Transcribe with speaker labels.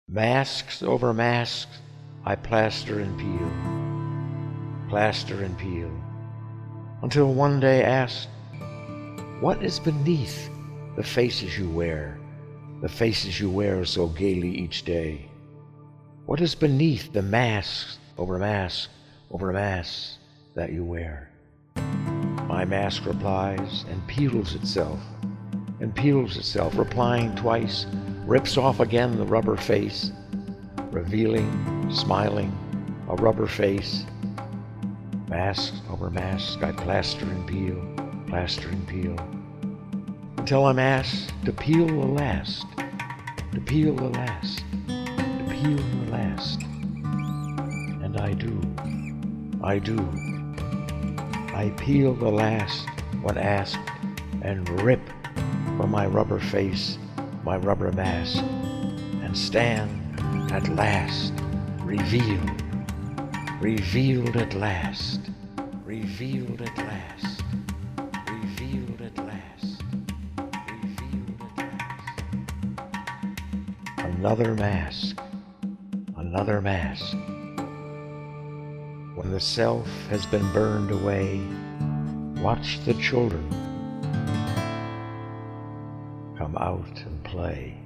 Speaker 1: Masks over masks I plaster and peel, until one day asked, what is beneath the faces you wear, the faces you wear so gaily each day? What is beneath the masks over masks over masks that you wear? My mask replies and peels itself, replying twice, rips off again the rubber face, revealing, smiling, a rubber face. Masks over masks I plaster and peel, until I'm asked to peel the last, to peel the last. And I do. I peel the last when asked and rip from my rubber face my rubber mask and stand at last, revealed at last, revealed at last, revealed at last, revealed at last. Another mask. When the self has been burned away, watch the children come out and play.